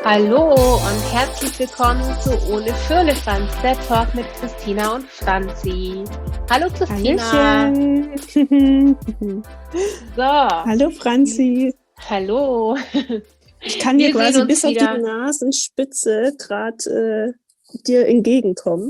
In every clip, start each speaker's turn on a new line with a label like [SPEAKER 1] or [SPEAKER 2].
[SPEAKER 1] Hallo und herzlich willkommen zu Ohne Firlefanz, der Talk mit Christina und Franzi. Hallo Christina.
[SPEAKER 2] Hallöchen.
[SPEAKER 1] So,
[SPEAKER 2] Hallo Franzi.
[SPEAKER 1] hallo.
[SPEAKER 2] Ich kann dir
[SPEAKER 1] Wir sehen
[SPEAKER 2] quasi
[SPEAKER 1] uns
[SPEAKER 2] bis auf die
[SPEAKER 1] wieder.
[SPEAKER 2] Nasenspitze gerade dir entgegenkommen.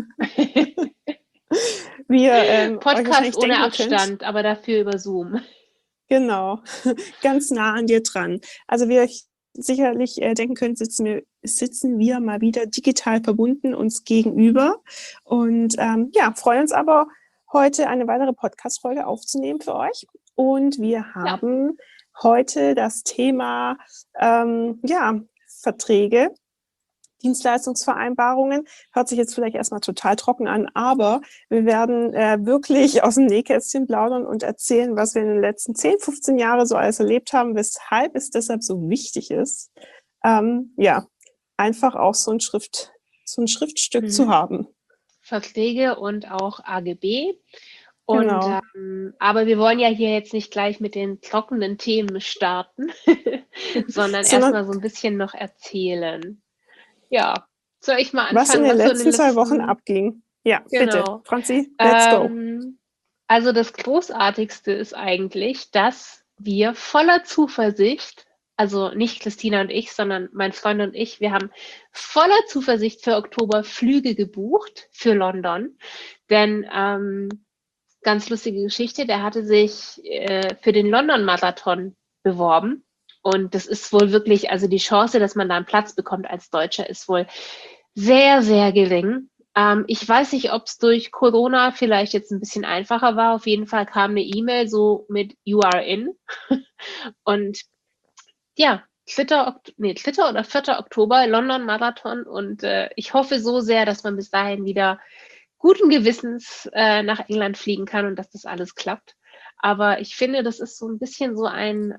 [SPEAKER 2] Wie ihr euch
[SPEAKER 1] Podcast
[SPEAKER 2] wahrscheinlich
[SPEAKER 1] ohne
[SPEAKER 2] denken
[SPEAKER 1] Abstand,
[SPEAKER 2] könnt.
[SPEAKER 1] aber dafür über Zoom.
[SPEAKER 2] Genau, ganz nah an dir dran. Also wie ihr euch sicherlich denken könnt, sitzen wir mal wieder digital verbunden uns gegenüber und freuen uns aber heute eine weitere Podcast-Folge aufzunehmen für euch. Und wir haben heute das Thema Verträge, Dienstleistungsvereinbarungen. Hört sich jetzt vielleicht erstmal total trocken an, aber wir werden wirklich aus dem Nähkästchen plaudern und erzählen, was wir in den letzten 10, 15 Jahren so alles erlebt haben, weshalb es deshalb so wichtig ist, einfach auch so ein Schriftstück zu haben.
[SPEAKER 1] Verträge und auch AGB. Und,
[SPEAKER 2] Genau.
[SPEAKER 1] aber wir wollen ja hier jetzt nicht gleich mit den trockenen Themen starten, sondern
[SPEAKER 2] Sondern
[SPEAKER 1] erstmal so ein bisschen noch erzählen. Ja, soll ich mal
[SPEAKER 2] was in
[SPEAKER 1] anfangen,
[SPEAKER 2] den
[SPEAKER 1] was so in den
[SPEAKER 2] letzten 2 Wochen
[SPEAKER 1] letzten...
[SPEAKER 2] abging. Ja, bitte,
[SPEAKER 1] Genau.
[SPEAKER 2] Franzi, let's go.
[SPEAKER 1] Also das Großartigste ist eigentlich, dass wir voller Zuversicht, also nicht Christina und ich, sondern mein Freund und ich, wir haben voller Zuversicht für Oktober Flüge gebucht für London. Denn ganz lustige Geschichte, der hatte sich für den London-Marathon beworben. Und das ist wohl wirklich, also die Chance, dass man da einen Platz bekommt als Deutscher, ist wohl sehr, sehr gering. Ich weiß nicht, ob es durch Corona vielleicht jetzt ein bisschen einfacher war. Auf jeden Fall kam eine E-Mail so mit You are in. Und ja, 3. oder 4. Oktober, London Marathon. Und ich hoffe so sehr, dass man bis dahin wieder guten Gewissens nach England fliegen kann und dass das alles klappt. Aber ich finde, das ist so ein bisschen so ein,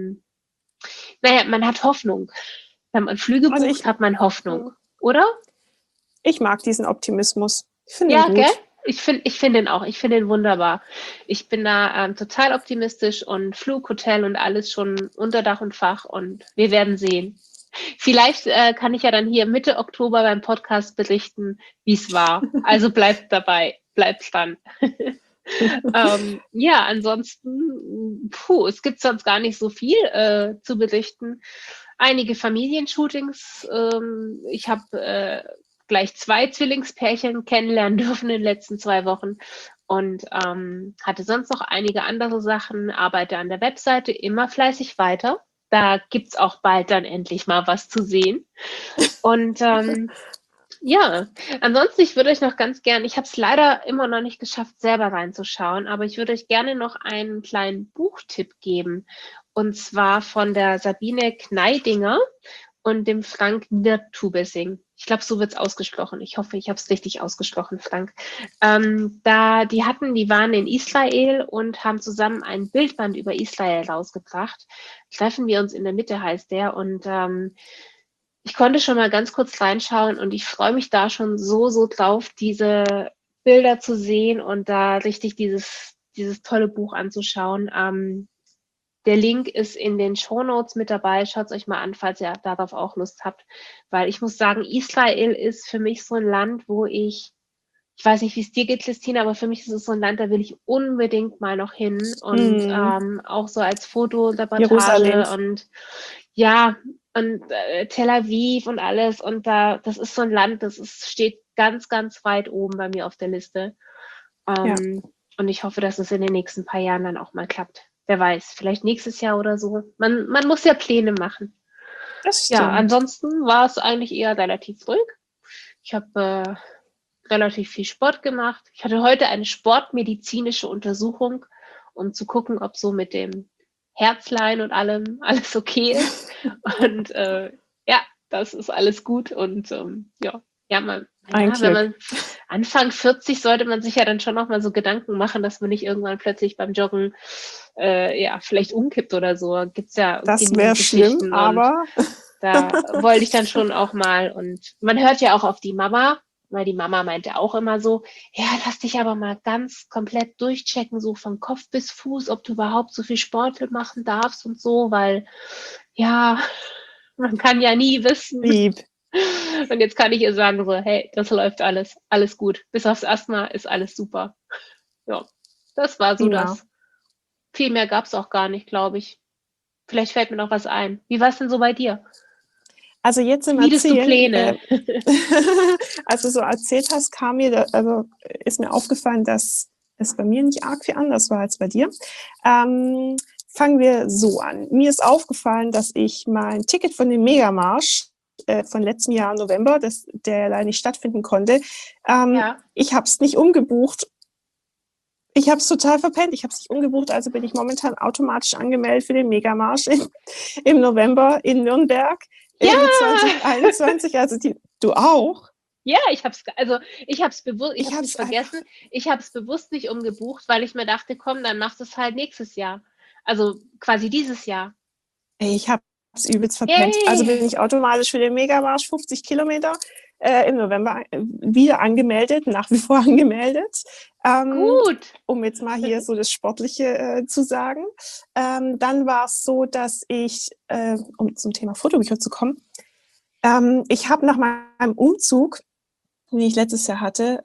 [SPEAKER 1] man hat Hoffnung. Wenn man Flüge
[SPEAKER 2] Also
[SPEAKER 1] bucht, hat man Hoffnung, oder?
[SPEAKER 2] ich mag diesen Optimismus. Ich finde ihn
[SPEAKER 1] Ja, gell?
[SPEAKER 2] gut.
[SPEAKER 1] Ich finde ihn auch. Ich finde ihn wunderbar. Ich bin da total optimistisch und Flug, Hotel und alles schon unter Dach und Fach und wir werden sehen. Vielleicht kann ich ja dann hier Mitte Oktober beim Podcast berichten, wie es war. Also bleibt dabei, bleibt dran. Ansonsten, es gibt sonst gar nicht so viel zu berichten. Einige Familienshootings. Ich habe gleich 2 Zwillingspärchen kennenlernen dürfen in den letzten 2 Wochen und hatte sonst noch einige andere Sachen, arbeite an der Webseite immer fleißig weiter. Da gibt's auch bald dann endlich mal was zu sehen. Und ansonsten, ich würde euch noch ganz gern, ich habe es leider immer noch nicht geschafft, selber reinzuschauen, aber ich würde euch gerne noch einen kleinen Buchtipp geben. Und zwar von der Sabine Kneidinger und dem Frank Niertubesing. Ich glaube, so wird's ausgesprochen. Ich hoffe, ich habe es richtig ausgesprochen, Frank. Die waren in Israel und haben zusammen ein Bildband über Israel rausgebracht. Treffen wir uns in der Mitte, heißt der. Und ich konnte schon mal ganz kurz reinschauen und ich freue mich da schon so drauf, diese Bilder zu sehen und da richtig dieses tolle Buch anzuschauen. Der Link ist in den Shownotes mit dabei. Schaut es euch mal an, falls ihr darauf auch Lust habt. Weil ich muss sagen, Israel ist für mich so ein Land, wo ich weiß nicht, wie es dir geht, Christine, aber für mich ist es so ein Land, da will ich unbedingt mal noch hin und auch so als
[SPEAKER 2] Jerusalem.
[SPEAKER 1] Fotoreportage und ja, und Tel Aviv und alles und das ist so ein Land, steht ganz, ganz weit oben bei mir auf der Liste. Und ich hoffe, dass es in den nächsten paar Jahren dann auch mal klappt. Wer weiß, vielleicht nächstes Jahr oder so. Man muss ja Pläne machen.
[SPEAKER 2] Das
[SPEAKER 1] Ja,
[SPEAKER 2] stimmt.
[SPEAKER 1] ansonsten war es eigentlich eher relativ ruhig. Ich habe relativ viel Sport gemacht. Ich hatte heute eine sportmedizinische Untersuchung, um zu gucken, ob so mit dem Herzlein und allem alles okay ist. Und das ist alles gut. Und wenn man Anfang 40 sollte man sich ja dann schon noch mal so Gedanken machen, dass man nicht irgendwann plötzlich beim Joggen vielleicht umkippt oder so. Gibt's ja
[SPEAKER 2] das wäre schlimm, aber
[SPEAKER 1] da wollte ich dann schon auch mal und man hört ja auch auf die Mama, weil die Mama meinte auch immer so, ja, lass dich aber mal ganz komplett durchchecken, so von Kopf bis Fuß, ob du überhaupt so viel Sport machen darfst und so, weil ja, Man kann ja nie wissen.
[SPEAKER 2] Lieb.
[SPEAKER 1] Und jetzt kann ich ihr sagen so, hey, das läuft alles gut. Bis aufs Asthma ist alles super. Ja, das war so
[SPEAKER 2] Prima.
[SPEAKER 1] das. Viel mehr gab es auch gar nicht, glaube ich. Vielleicht fällt mir noch was ein. Wie war es denn so bei dir?
[SPEAKER 2] Also jetzt im
[SPEAKER 1] Schmiedest du
[SPEAKER 2] Erzählen,
[SPEAKER 1] Pläne?
[SPEAKER 2] als du so erzählt hast, ist mir aufgefallen, dass es bei mir nicht arg viel anders war als bei dir. Fangen wir so an. Mir ist aufgefallen, dass ich mein Ticket von dem Megamarsch von letztem Jahr November, der leider nicht stattfinden konnte,
[SPEAKER 1] Ja.
[SPEAKER 2] ich habe es nicht umgebucht. Ich habe es total verpennt. Ich habe es nicht umgebucht, also bin ich momentan automatisch angemeldet für den Megamarsch im November in Nürnberg.
[SPEAKER 1] Ja!
[SPEAKER 2] 2021. Also du auch?
[SPEAKER 1] Ja, ich habe es bewusst, ich
[SPEAKER 2] Ich
[SPEAKER 1] habe
[SPEAKER 2] habe
[SPEAKER 1] nicht
[SPEAKER 2] es einfach.
[SPEAKER 1] vergessen. Ich habe es bewusst nicht umgebucht, weil ich mir dachte, komm, dann machst du es halt nächstes Jahr. Also quasi dieses Jahr.
[SPEAKER 2] Ey, ich habe es übelst verpennt. Also
[SPEAKER 1] Yay!
[SPEAKER 2] bin ich automatisch für den Megamarsch 50 Kilometer im November wieder angemeldet, nach wie vor angemeldet.
[SPEAKER 1] Gut.
[SPEAKER 2] Um jetzt mal hier so das Sportliche zu sagen. Dann war es so, dass ich, um zum Thema Fotobücher zu kommen, ich habe nach meinem Umzug, den ich letztes Jahr hatte,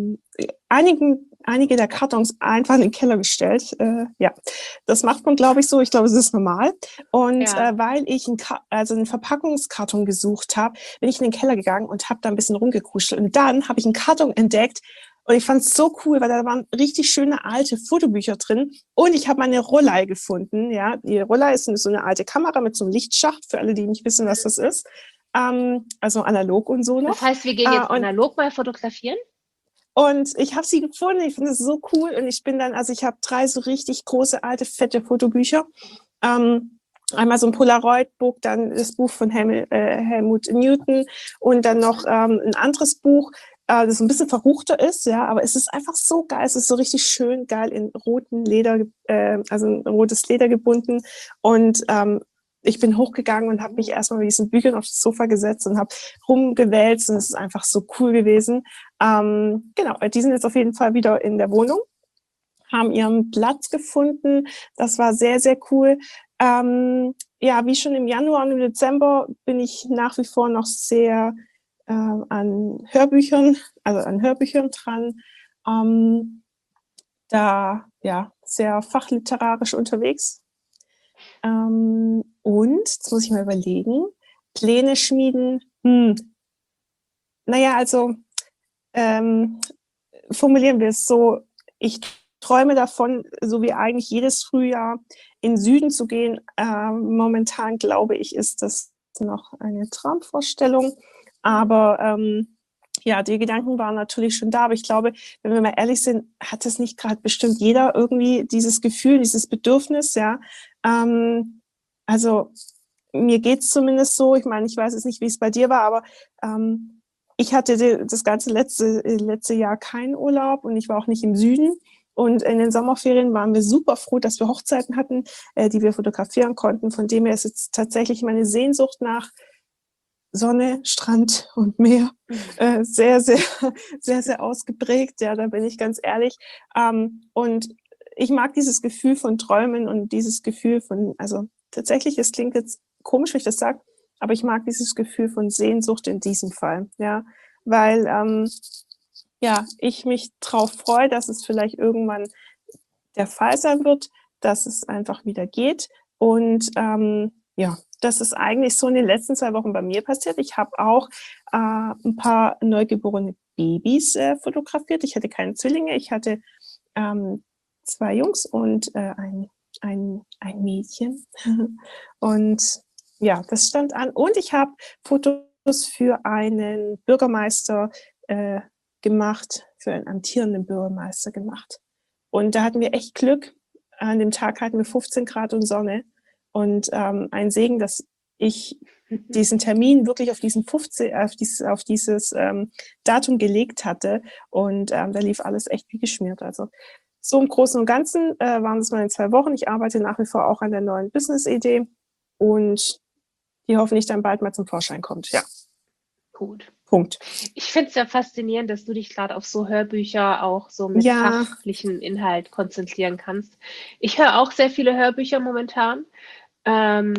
[SPEAKER 2] einige der Kartons einfach in den Keller gestellt. Ja, das macht man, glaube ich, so. Ich glaube, es ist normal. Und
[SPEAKER 1] Ja.
[SPEAKER 2] weil ich einen Verpackungskarton gesucht habe, bin ich in den Keller gegangen und habe da ein bisschen rumgekuschelt. Und dann habe ich einen Karton entdeckt. Und ich fand es so cool, weil da waren richtig schöne alte Fotobücher drin. Und ich habe meine Rollei gefunden. Ja, die Rollei ist so eine alte Kamera mit so einem Lichtschacht, für alle, die nicht wissen, was das ist. Also analog und so
[SPEAKER 1] Das
[SPEAKER 2] noch.
[SPEAKER 1] heißt, wir gehen jetzt
[SPEAKER 2] Und
[SPEAKER 1] analog mal fotografieren?
[SPEAKER 2] und ich habe sie gefunden, ich finde es so cool. Und ich habe 3 so richtig große, alte, fette Fotobücher. Einmal so ein Polaroid-Buch, dann das Buch von Helmut Newton und dann noch ein anderes Buch, das ein bisschen verruchter ist, ja, aber es ist einfach so geil. Es ist so richtig schön geil in roten Leder, also in rotes Leder gebunden. Und ich bin hochgegangen und habe mich erstmal mit diesen Büchern auf das Sofa gesetzt und habe rumgewälzt und es ist einfach so cool gewesen. Genau, die sind jetzt auf jeden Fall wieder in der Wohnung, haben ihren Platz gefunden. Das war sehr, sehr cool. Ja, wie schon im Januar und im Dezember bin ich nach wie vor noch sehr an Hörbüchern dran. Da ja sehr fachliterarisch unterwegs. Und, jetzt muss ich mal überlegen, Pläne schmieden. Naja, also formulieren wir es so, ich träume davon, so wie eigentlich jedes Frühjahr in den Süden zu gehen. Momentan glaube ich, ist das noch eine Traumvorstellung. Aber ja, die Gedanken waren natürlich schon da. Aber ich glaube, wenn wir mal ehrlich sind, hat es nicht gerade bestimmt jeder irgendwie dieses Gefühl, dieses Bedürfnis, ja. Also mir geht es zumindest so. Ich meine, ich weiß jetzt nicht, wie es bei dir war, aber ich hatte das ganze letzte Jahr keinen Urlaub und ich war auch nicht im Süden. Und in den Sommerferien waren wir super froh, dass wir Hochzeiten hatten, die wir fotografieren konnten. Von dem her ist jetzt tatsächlich meine Sehnsucht nach Sonne, Strand und Meer sehr, sehr, sehr, sehr ausgeprägt. Ja, da bin ich ganz ehrlich. Und ich mag dieses Gefühl von Träumen und dieses Gefühl von, also tatsächlich, es klingt jetzt komisch, wenn ich das sage, aber ich mag dieses Gefühl von Sehnsucht in diesem Fall, ja, weil ja, ich mich darauf freue, dass es vielleicht irgendwann der Fall sein wird, dass es einfach wieder geht. Und ja, das ist eigentlich so in den letzten 2 Wochen bei mir passiert. Ich habe auch ein paar neugeborene Babys fotografiert. Ich hatte keine Zwillinge, ich hatte 2 Jungs und ein Mädchen. Und ja, das stand an. Und ich habe Fotos für einen Bürgermeister gemacht, für einen amtierenden Bürgermeister gemacht. Und da hatten wir echt Glück. An dem Tag hatten wir 15 Grad und Sonne. Und ein Segen, dass ich diesen Termin wirklich auf dieses Datum gelegt hatte. Und da lief alles echt wie geschmiert. Also so im Großen und Ganzen waren es meine 2 Wochen. Ich arbeite nach wie vor auch an der neuen Business-Idee und die hoffentlich dann bald mal zum Vorschein kommt. Ja.
[SPEAKER 1] Gut.
[SPEAKER 2] Punkt.
[SPEAKER 1] Ich finde es ja faszinierend, dass du dich gerade auf so Hörbücher auch so mit
[SPEAKER 2] Ja.
[SPEAKER 1] fachlichen Inhalt konzentrieren kannst. Ich höre auch sehr viele Hörbücher momentan.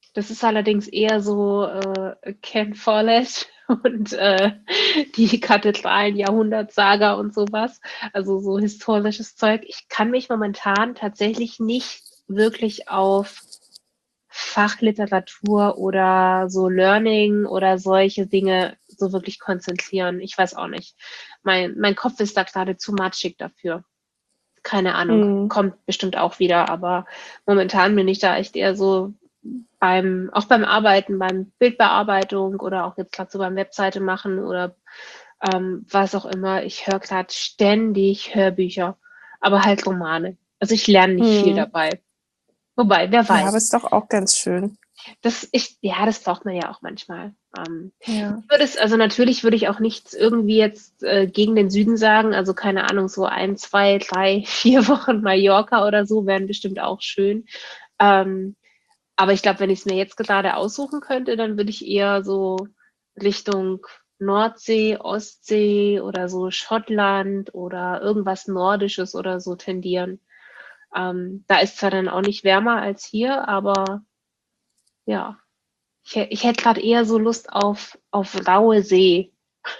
[SPEAKER 1] Das ist allerdings eher so Ken Follett und die Kathedralen, Jahrhundertsaga und sowas. Also so historisches Zeug. Ich kann mich momentan tatsächlich nicht wirklich auf Fachliteratur oder so Learning oder solche Dinge so wirklich konzentrieren. Ich weiß auch nicht. Mein Kopf ist da gerade zu matschig dafür. Keine Ahnung. Kommt bestimmt auch wieder, aber momentan bin ich da echt eher so auch beim Arbeiten, beim Bildbearbeitung oder auch jetzt gerade so beim Webseite machen oder was auch immer. Ich höre gerade ständig Hörbücher, aber halt Romane. Also ich lerne nicht viel dabei. Wobei, wer
[SPEAKER 2] Ja, aber
[SPEAKER 1] weiß.
[SPEAKER 2] ist doch auch ganz schön.
[SPEAKER 1] Ja, das braucht man ja auch manchmal.
[SPEAKER 2] Ja.
[SPEAKER 1] Also natürlich würde ich auch nichts irgendwie jetzt gegen den Süden sagen. Also keine Ahnung, so 1, 2, 3, 4 Wochen Mallorca oder so wären bestimmt auch schön. Aber ich glaube, wenn ich es mir jetzt gerade aussuchen könnte, dann würde ich eher so Richtung Nordsee, Ostsee oder so Schottland oder irgendwas Nordisches oder so tendieren. Da ist zwar dann auch nicht wärmer als hier, aber ja, ich hätte gerade eher so Lust auf raue See.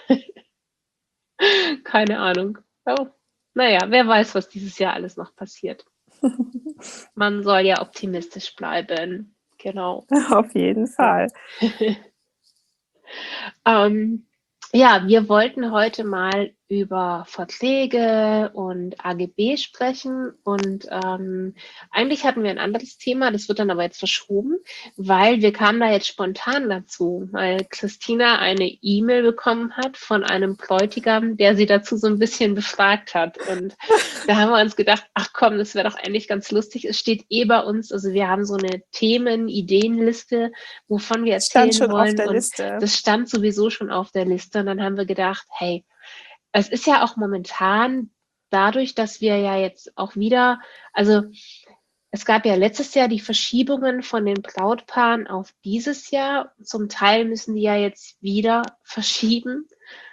[SPEAKER 1] Keine Ahnung. Oh, naja, wer weiß, was dieses Jahr alles noch passiert. Man soll ja optimistisch bleiben. Genau.
[SPEAKER 2] Auf jeden Fall.
[SPEAKER 1] Ja, wir wollten heute mal über Verträge und AGB sprechen und eigentlich hatten wir ein anderes Thema, das wird dann aber jetzt verschoben, weil wir kamen da jetzt spontan dazu, weil Christina eine E-Mail bekommen hat von einem Bräutigam, der sie dazu so ein bisschen befragt hat und da haben wir uns gedacht, ach komm, das wäre doch eigentlich ganz lustig. Es steht bei uns, also wir haben so eine Themen-Ideenliste, wovon wir
[SPEAKER 2] Stand
[SPEAKER 1] erzählen
[SPEAKER 2] schon auf
[SPEAKER 1] wollen
[SPEAKER 2] der
[SPEAKER 1] und
[SPEAKER 2] Liste.
[SPEAKER 1] das stand sowieso schon auf der Liste und dann haben wir gedacht, hey, es ist ja auch momentan dadurch, dass wir ja jetzt auch wieder, also es gab ja letztes Jahr die Verschiebungen von den Brautpaaren auf dieses Jahr. Zum Teil müssen die ja jetzt wieder verschieben.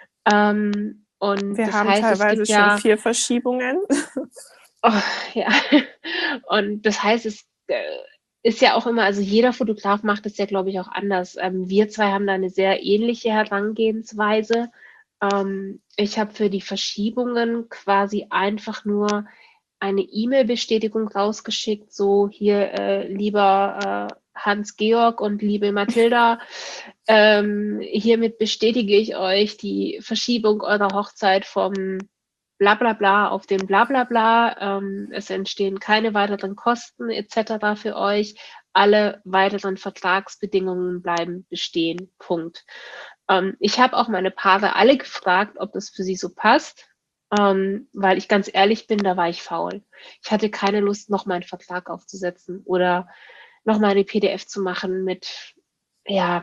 [SPEAKER 1] Und
[SPEAKER 2] Wir
[SPEAKER 1] das
[SPEAKER 2] haben
[SPEAKER 1] heißt, es
[SPEAKER 2] teilweise
[SPEAKER 1] gibt
[SPEAKER 2] schon
[SPEAKER 1] ja,
[SPEAKER 2] 4 Verschiebungen.
[SPEAKER 1] oh, ja, und das heißt, es ist ja auch immer, also jeder Fotograf macht es ja, glaube ich, auch anders. Wir zwei haben da eine sehr ähnliche Herangehensweise. Ich habe für die Verschiebungen quasi einfach nur eine E-Mail-Bestätigung rausgeschickt, so hier, lieber Hans-Georg und liebe Mathilda, hiermit bestätige ich euch die Verschiebung eurer Hochzeit vom Blablabla auf den Blablabla. Es entstehen keine weiteren Kosten etc. für euch. Alle weiteren Vertragsbedingungen bleiben bestehen. Punkt. Ich habe auch meine Paare alle gefragt, ob das für sie so passt, weil ich ganz ehrlich bin, da war ich faul. Ich hatte keine Lust, noch meinen Vertrag aufzusetzen oder noch mal eine PDF zu machen mit, ja,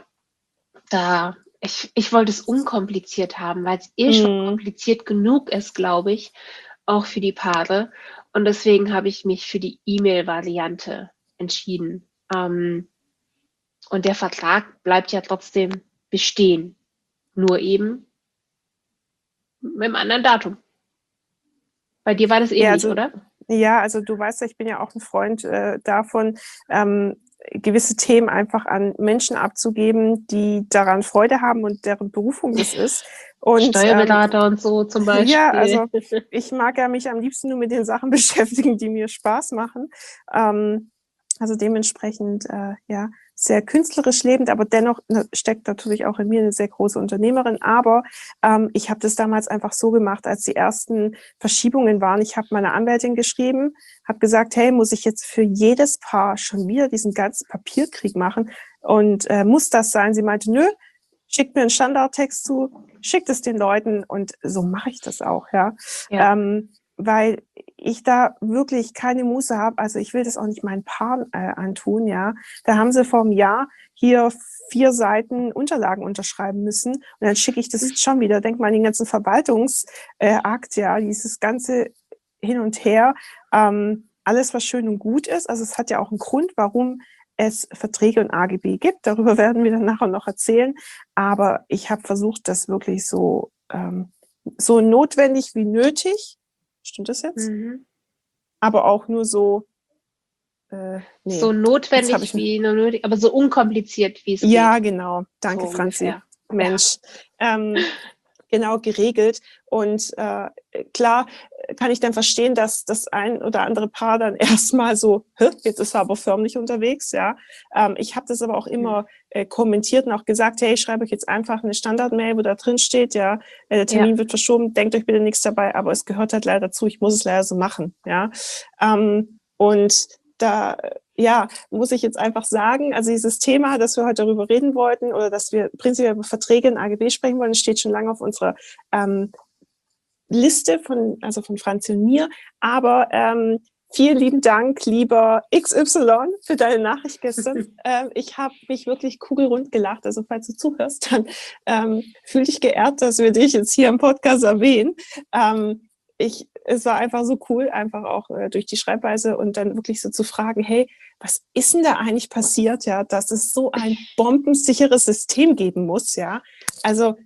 [SPEAKER 1] ich wollte es unkompliziert haben, weil es schon kompliziert genug ist, glaube ich, auch für die Paare. Und deswegen habe ich mich für die E-Mail-Variante entschieden. Und der Vertrag bleibt ja trotzdem bestehen, nur eben mit einem anderen Datum. Bei dir war das
[SPEAKER 2] Ja,
[SPEAKER 1] ähnlich, oder?
[SPEAKER 2] also du weißt ja, ich bin ja auch ein Freund davon, gewisse Themen einfach an Menschen abzugeben, die daran Freude haben und deren Berufung das ist. Und
[SPEAKER 1] Steuerberater und so zum
[SPEAKER 2] ja,
[SPEAKER 1] Beispiel.
[SPEAKER 2] also ich mag ja mich am liebsten nur mit den Sachen beschäftigen, die mir Spaß machen. Also dementsprechend, ja, sehr künstlerisch lebend, aber dennoch steckt natürlich auch in mir eine sehr große Unternehmerin. Aber ich habe das damals einfach so gemacht, als die ersten Verschiebungen waren. Ich habe meiner Anwältin geschrieben, habe gesagt, hey, muss ich jetzt für jedes Paar schon wieder diesen ganzen Papierkrieg machen? Und muss das sein? Sie meinte, nö, schickt mir einen Standardtext zu, schickt es den Leuten und so mache ich das auch, ja.
[SPEAKER 1] Ja.
[SPEAKER 2] Weil ich da wirklich keine Muße habe, also ich will das auch nicht meinen Paaren antun, ja. Da haben sie vor einem Jahr hier 4 Seiten Unterlagen unterschreiben müssen und dann schicke ich das schon wieder. Denk mal an den ganzen Verwaltungsakt, ja, dieses ganze hin und her. Alles, was schön und gut ist, also es hat ja auch einen Grund, warum es Verträge und AGB gibt. Darüber werden wir dann nachher noch erzählen. Aber ich habe versucht, das wirklich so, so notwendig wie nötig, stimmt das jetzt?
[SPEAKER 1] Mhm.
[SPEAKER 2] Aber auch nur so
[SPEAKER 1] so
[SPEAKER 2] Jetzt habe
[SPEAKER 1] notwendig
[SPEAKER 2] ich
[SPEAKER 1] wie nur nötig, aber so unkompliziert wie es
[SPEAKER 2] ja,
[SPEAKER 1] geht.
[SPEAKER 2] genau. Danke,
[SPEAKER 1] So
[SPEAKER 2] Franzi.
[SPEAKER 1] ungefähr.
[SPEAKER 2] Mensch. Genau geregelt. Und klar kann ich dann verstehen, dass das ein oder andere Paar dann erstmal so, jetzt ist er aber förmlich unterwegs, ja. Ich habe das aber auch immer kommentiert und auch gesagt, hey, ich schreibe euch jetzt einfach eine Standard-Mail, wo da drin steht, ja, der Termin wird verschoben, denkt euch bitte nichts dabei, aber es gehört halt leider dazu, ich muss es leider so machen, ja. Und da ja, muss ich jetzt einfach sagen, also dieses Thema, dass wir heute darüber reden wollten oder dass wir prinzipiell über Verträge in AGB sprechen wollen, steht schon lange auf unserer Liste von Franzi und mir. Aber vielen lieben Dank, lieber XY, für deine Nachricht gestern. Ich habe mich wirklich kugelrund gelacht. Also falls du zuhörst, dann fühl dich geehrt, dass wir dich jetzt hier im Podcast erwähnen. Es war einfach so cool, einfach auch durch die Schreibweise und dann wirklich so zu fragen, hey, was ist denn da eigentlich passiert, ja, dass es so ein bombensicheres System geben muss, ja. Also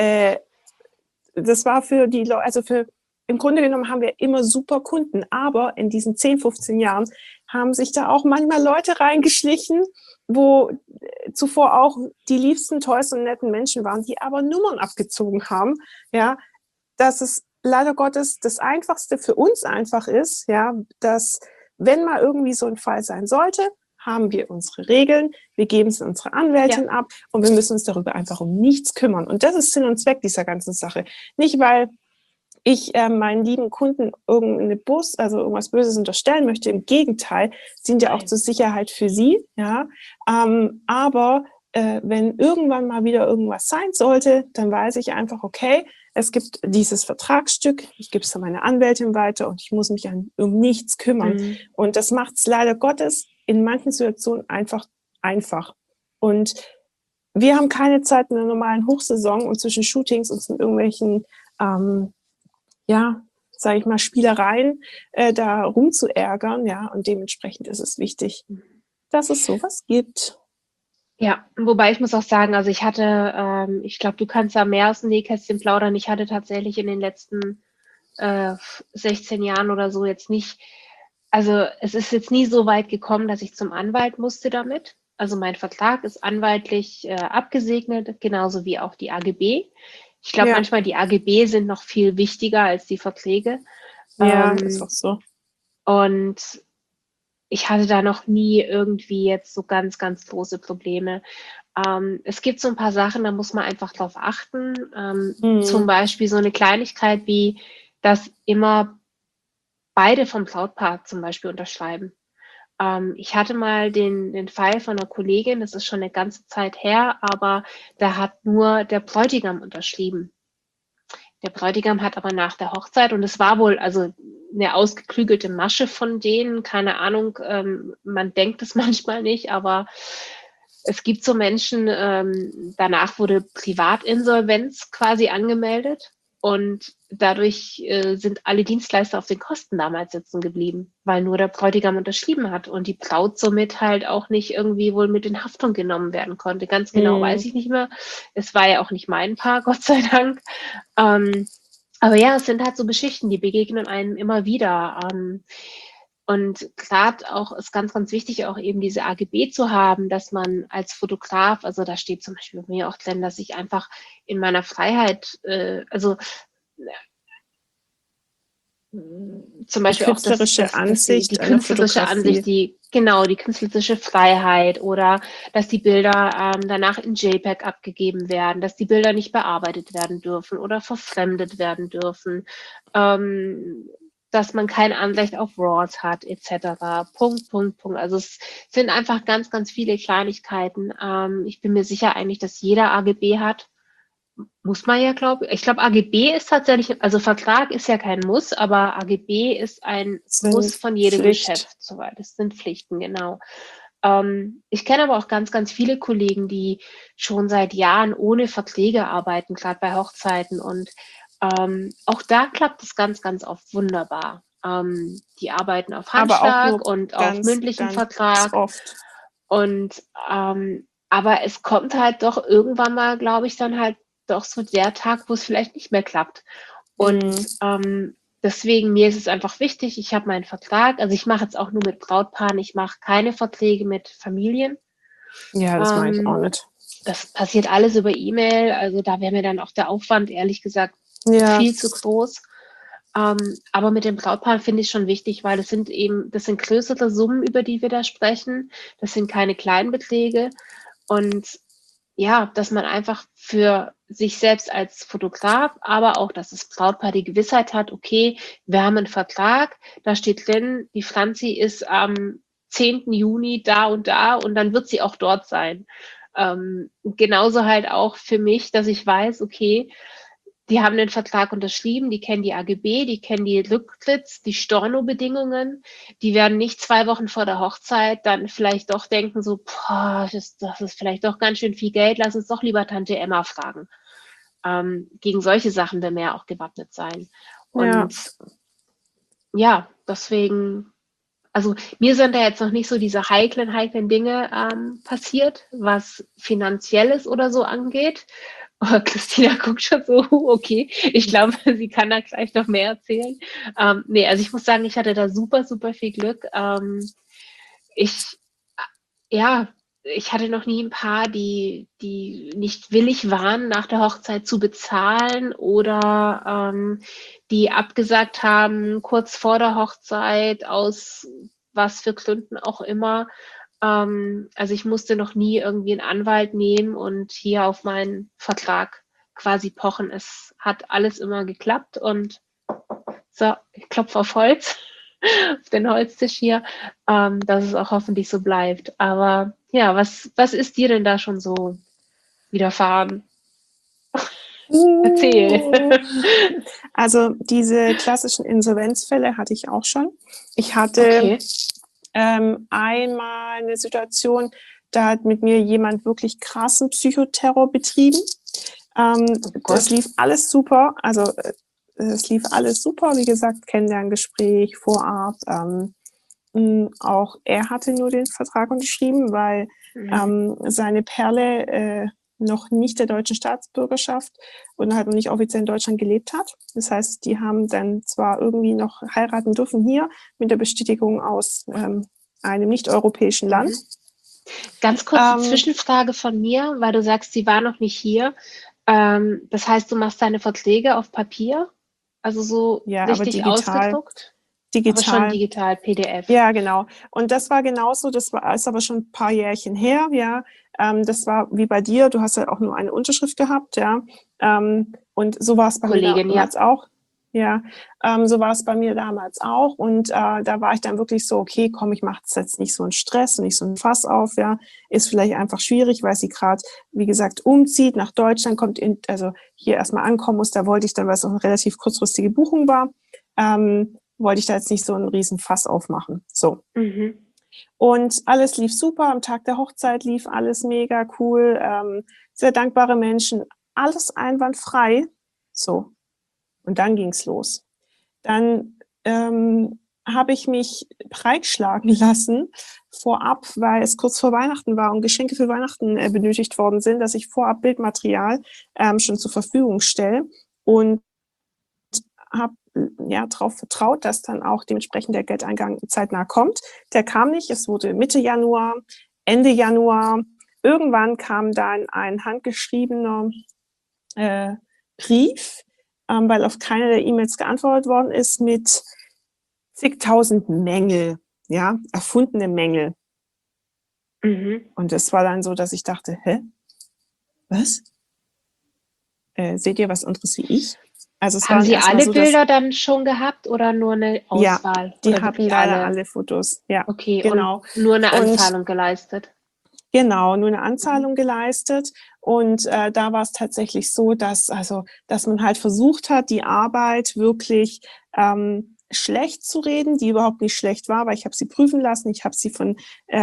[SPEAKER 2] das war für die Leute, also im Grunde genommen haben wir immer super Kunden, aber in diesen 10, 15 Jahren haben sich da auch manchmal Leute reingeschlichen, wo zuvor auch die liebsten, tollsten und netten Menschen waren, die aber Nummern abgezogen haben, ja, dass es leider Gottes das Einfachste für uns einfach ist, ja, dass wenn mal irgendwie so ein Fall sein sollte, haben wir unsere Regeln, wir geben es unsere Anwältin ab und wir müssen uns darüber einfach um nichts kümmern. Und das ist Sinn und Zweck dieser ganzen Sache. Nicht, weil ich meinen lieben Kunden also irgendwas Böses unterstellen möchte. Im Gegenteil, sind ja auch zur Sicherheit für sie, ja. Aber wenn irgendwann mal wieder irgendwas sein sollte, dann weiß ich einfach, okay, es gibt dieses Vertragsstück, ich gebe es an meine Anwältin weiter und ich muss mich um nichts kümmern. Und das macht es leider Gottes in manchen Situationen einfach. Und wir haben keine Zeit in der normalen Hochsaison und zwischen Shootings und irgendwelchen sage ich mal, Spielereien da rumzuärgern, ja, und dementsprechend ist es wichtig, dass es sowas gibt.
[SPEAKER 1] Ja, wobei ich muss auch sagen, also ich hatte, ich glaube, du kannst da mehr aus dem Nähkästchen plaudern. Ich hatte tatsächlich in den letzten 16 Jahren oder so jetzt nicht, also es ist jetzt nie so weit gekommen, dass ich zum Anwalt musste damit. Also mein Vertrag ist anwaltlich abgesegnet, genauso wie auch die AGB. Ich glaube, manchmal die AGB sind noch viel wichtiger als die Verträge.
[SPEAKER 2] Ja, ist auch so.
[SPEAKER 1] Und ich hatte da noch nie irgendwie jetzt so ganz, ganz große Probleme. Es gibt so ein paar Sachen, da muss man einfach drauf achten. Zum Beispiel so eine Kleinigkeit wie, dass immer beide vom Brautpaar zum Beispiel unterschreiben. Ich hatte mal den Fall von einer Kollegin, das ist schon eine ganze Zeit her, aber da hat nur der Bräutigam unterschrieben. Der Bräutigam hat aber nach der Hochzeit, und es war wohl also eine ausgeklügelte Masche von denen, keine Ahnung, man denkt es manchmal nicht, aber es gibt so Menschen, danach wurde Privatinsolvenz quasi angemeldet und dadurch sind alle Dienstleister auf den Kosten damals sitzen geblieben, weil nur der Bräutigam unterschrieben hat und die Braut somit halt auch nicht irgendwie wohl mit in Haftung genommen werden konnte. Ganz genau weiß ich nicht mehr. Es war ja auch nicht mein Paar, Gott sei Dank. Aber ja, es sind halt so Geschichten, die begegnen einem immer wieder. Und gerade auch ist ganz, ganz wichtig, auch eben diese AGB zu haben, dass man als Fotograf, also da steht zum Beispiel bei mir auch drin, dass ich einfach in meiner Freiheit, zum Beispiel
[SPEAKER 2] die künstlerische Ansicht,
[SPEAKER 1] die künstlerische Ansicht, die künstlerische Freiheit oder dass die Bilder danach in JPEG abgegeben werden, dass die Bilder nicht bearbeitet werden dürfen oder verfremdet werden dürfen, dass man kein Anrecht auf RAWs hat, etc. Punkt. Also es sind einfach ganz, ganz viele Kleinigkeiten. Ich bin mir sicher eigentlich, dass jeder AGB hat. Muss man ja, glaube ich. Ich glaube, AGB ist tatsächlich, also Vertrag ist ja kein Muss, aber AGB ist ein Muss von jedem Geschäft, soweit. Das sind Pflichten, genau. Ich kenne aber auch ganz, ganz viele Kollegen, die schon seit Jahren ohne Verträge arbeiten, gerade bei Hochzeiten. Und auch da klappt es ganz, ganz oft wunderbar. Die arbeiten auf Handschlag und auf mündlichen Vertrag.
[SPEAKER 2] Oft.
[SPEAKER 1] Und aber es kommt halt doch irgendwann mal, glaube ich, dann halt doch so der Tag, wo es vielleicht nicht mehr klappt. Und Deswegen, mir ist es einfach wichtig, ich habe meinen Vertrag, also ich mache jetzt auch nur mit Brautpaaren, ich mache keine Verträge mit Familien.
[SPEAKER 2] Ja, das mache ich auch nicht.
[SPEAKER 1] Das passiert alles über E-Mail, also da wäre mir dann auch der Aufwand, ehrlich gesagt,
[SPEAKER 2] Ja,
[SPEAKER 1] viel zu groß. Aber mit dem Brautpaar finde ich schon wichtig, weil das sind größere Summen, über die wir da sprechen. Das sind keine kleinen Beträge. Und ja, dass man einfach für sich selbst als Fotograf, aber auch, dass das Brautpaar die Gewissheit hat, okay, wir haben einen Vertrag, da steht drin, die Franzi ist am 10. Juni da und dann wird sie auch dort sein. Genauso halt auch für mich, dass ich weiß, okay, die haben den Vertrag unterschrieben, die kennen die AGB, die kennen die Rücktritts-, die Storno-Bedingungen. Die werden nicht 2 Wochen vor der Hochzeit dann vielleicht doch denken so, boah, das ist vielleicht doch ganz schön viel Geld, lass uns doch lieber Tante Emma fragen. Gegen solche Sachen will man ja auch gewappnet sein. Und ja, deswegen, also mir sind da jetzt noch nicht so diese heiklen Dinge passiert, was Finanzielles oder so angeht. Oh, Christina guckt schon so, okay, ich glaube, sie kann da gleich noch mehr erzählen. Nee, also ich muss sagen, ich hatte da super, super viel Glück. Ich, ja, ich hatte noch nie ein Paar, die nicht willig waren, nach der Hochzeit zu bezahlen oder die abgesagt haben, kurz vor der Hochzeit, aus was für Gründen auch immer. Also ich musste noch nie irgendwie einen Anwalt nehmen und hier auf meinen Vertrag quasi pochen. Es hat alles immer geklappt und so, ich klopfe auf Holz, auf den Holztisch hier, dass es auch hoffentlich so bleibt. Aber ja, was ist dir denn da schon so widerfahren? Erzähl.
[SPEAKER 2] Also diese klassischen Insolvenzfälle hatte ich auch schon. Ich hatte
[SPEAKER 1] Okay.
[SPEAKER 2] einmal eine Situation, da hat mit mir jemand wirklich krassen Psychoterror betrieben. Das lief alles super. Also es lief alles super. Wie gesagt, Kennenlerngespräch, Vorab. Auch er hatte nur den Vertrag unterschrieben, weil seine Perle noch nicht der deutschen Staatsbürgerschaft und halt noch nicht offiziell in Deutschland gelebt hat. Das heißt, die haben dann zwar irgendwie noch heiraten dürfen hier mit der Bestätigung aus einem nicht-europäischen Land.
[SPEAKER 1] Ganz kurze Zwischenfrage von mir, weil du sagst, sie war noch nicht hier. Das heißt, du machst deine Verträge auf Papier? Also so
[SPEAKER 2] Ja,
[SPEAKER 1] richtig
[SPEAKER 2] aber digital.
[SPEAKER 1] ausgedruckt? Aber schon digital, PDF.
[SPEAKER 2] Ja, genau. Und das war genauso, ist aber schon ein paar Jährchen her, ja. Das war wie bei dir, du hast ja auch nur eine Unterschrift gehabt, ja. Und so war es bei mir damals auch. Ja, so war es bei mir damals auch. Und da war ich dann wirklich so, okay, komm, ich mache jetzt nicht so einen Stress, nicht so einen Fass auf, ja. Ist vielleicht einfach schwierig, weil sie gerade, wie gesagt, umzieht nach Deutschland, also hier erstmal ankommen muss. Da wollte ich dann, weil es auch eine relativ kurzfristige Buchung war, wollte ich da jetzt nicht so einen riesen Fass aufmachen. So. Und alles lief super. Am Tag der Hochzeit lief alles mega cool. Sehr dankbare Menschen. Alles einwandfrei. So. Und dann ging's los. Dann habe ich mich breitschlagen lassen vorab, weil es kurz vor Weihnachten war und Geschenke für Weihnachten benötigt worden sind, dass ich vorab Bildmaterial schon zur Verfügung stelle und habe darauf vertraut, dass dann auch dementsprechend der Geldeingang zeitnah kommt. Der kam nicht, es wurde Mitte Januar, Ende Januar. Irgendwann kam dann ein handgeschriebener Brief, weil auf keine der E-Mails geantwortet worden ist, mit zigtausend Mängel, ja, erfundene Mängel. Und das war dann so, dass ich dachte, hä? Was? Seht ihr was anderes wie ich? Also es
[SPEAKER 1] haben Sie alle so, Bilder dann schon gehabt oder nur eine Auswahl?
[SPEAKER 2] Ja, die hatten leider alle Fotos. Ja,
[SPEAKER 1] okay, genau. Und nur eine Anzahlung geleistet?
[SPEAKER 2] Genau, nur eine Anzahlung geleistet. Und da war es tatsächlich so, dass man halt versucht hat, die Arbeit wirklich schlecht zu reden, die überhaupt nicht schlecht war, weil ich habe sie prüfen lassen. Ich habe sie von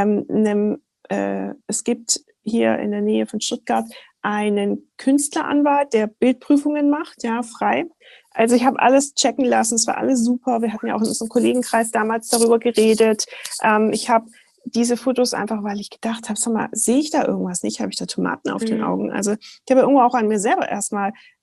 [SPEAKER 2] es gibt hier in der Nähe von Stuttgart einen Künstleranwalt, der Bildprüfungen macht, ja, frei. Also ich habe alles checken lassen, es war alles super. Wir hatten ja auch in unserem Kollegenkreis damals darüber geredet. Ich habe diese Fotos einfach, weil ich gedacht habe, sag mal, sehe ich da irgendwas nicht? Habe ich da Tomaten auf den Augen? Also ich habe irgendwo auch an mir selber erstmal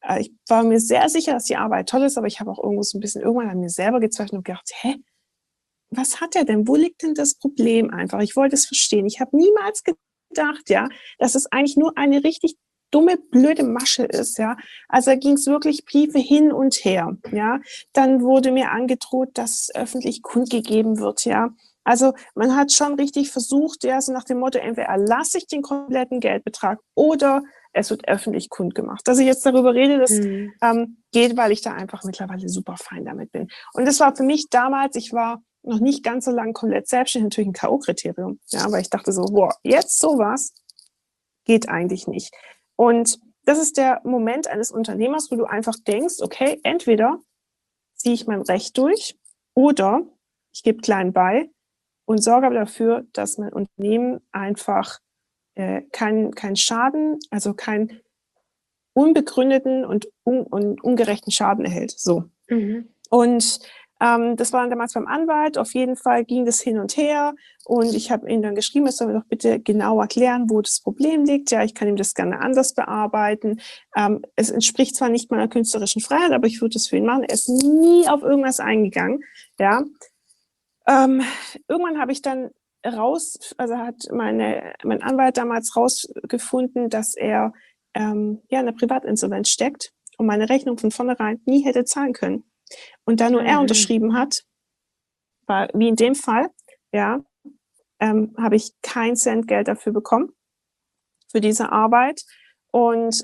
[SPEAKER 2] Ich war mir sehr sicher, dass die Arbeit toll ist, aber ich habe auch irgendwo so ein bisschen irgendwann an mir selber gezweifelt und gedacht, hä, was hat er denn? Wo liegt denn das Problem einfach? Ich wollte es verstehen. Ich habe niemals gedacht, ja, dass es eigentlich nur eine richtig dumme, blöde Masche ist, ja. Also da ging es wirklich Briefe hin und her, ja. Dann wurde mir angedroht, dass es öffentlich kundgegeben wird, ja. Also man hat schon richtig versucht, ja, so nach dem Motto, entweder erlasse ich den kompletten Geldbetrag oder es wird öffentlich kundgemacht. Dass ich jetzt darüber rede, das geht, weil ich da einfach mittlerweile super fein damit bin. Und das war für mich damals, ich war noch nicht ganz so lange komplett selbstständig, natürlich ein K.O.-Kriterium. Ja, weil ich dachte so, boah, jetzt sowas geht eigentlich nicht. Und das ist der Moment eines Unternehmers, wo du einfach denkst, okay, entweder ziehe ich mein Recht durch oder ich gebe klein bei und sorge aber dafür, dass mein Unternehmen einfach keinen Schaden, also keinen unbegründeten und ungerechten Schaden erhält. So. Und das war dann damals beim Anwalt. Auf jeden Fall ging das hin und her. Und ich habe ihm dann geschrieben, er soll mir doch bitte genau erklären, wo das Problem liegt. Ja, ich kann ihm das gerne anders bearbeiten. Es entspricht zwar nicht meiner künstlerischen Freiheit, aber ich würde das für ihn machen. Er ist nie auf irgendwas eingegangen. Ja. Irgendwann habe ich dann hat mein Anwalt damals rausgefunden, dass er in der Privatinsolvenz steckt und meine Rechnung von vornherein nie hätte zahlen können. Und da nur er unterschrieben hat, war wie in dem Fall, ja, habe ich kein Cent Geld dafür bekommen, für diese Arbeit. Und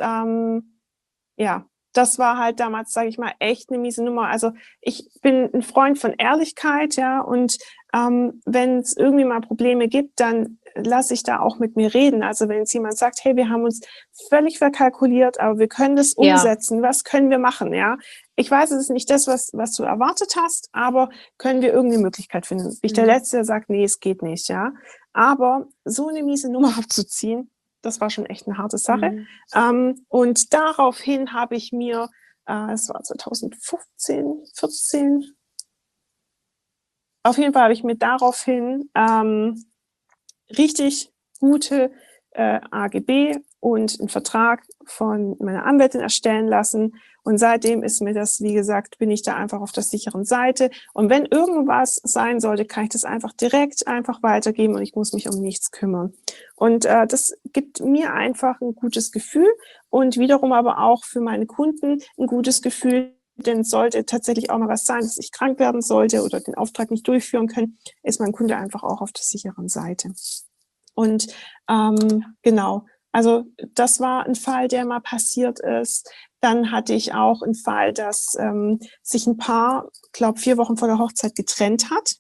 [SPEAKER 2] das war halt damals, sage ich mal, echt eine miese Nummer. Also ich bin ein Freund von Ehrlichkeit, ja, und wenn es irgendwie mal Probleme gibt, dann lasse ich da auch mit mir reden. Also wenn jetzt jemand sagt, hey, wir haben uns völlig verkalkuliert, aber wir können das umsetzen, was können wir machen, ja? Ich weiß, es ist nicht das, was du erwartet hast, aber können wir irgendeine Möglichkeit finden? Bin ich der Letzte, der sagt, nee, es geht nicht, ja? Aber so eine miese Nummer abzuziehen, das war schon echt eine harte Sache. Und daraufhin habe ich mir, es war 2015, 14, auf jeden Fall habe ich mir daraufhin richtig gute AGB und einen Vertrag von meiner Anwältin erstellen lassen. Und seitdem ist mir das, wie gesagt, bin ich da einfach auf der sicheren Seite. Und wenn irgendwas sein sollte, kann ich das direkt weitergeben und ich muss mich um nichts kümmern. Und das gibt mir einfach ein gutes Gefühl und wiederum aber auch für meine Kunden ein gutes Gefühl, denn sollte tatsächlich auch mal was sein, dass ich krank werden sollte oder den Auftrag nicht durchführen können, ist mein Kunde einfach auch auf der sicheren Seite. Und genau, also das war ein Fall, der mal passiert ist. Dann hatte ich auch einen Fall, dass sich ein Paar, glaube 4 Wochen vor der Hochzeit getrennt hat.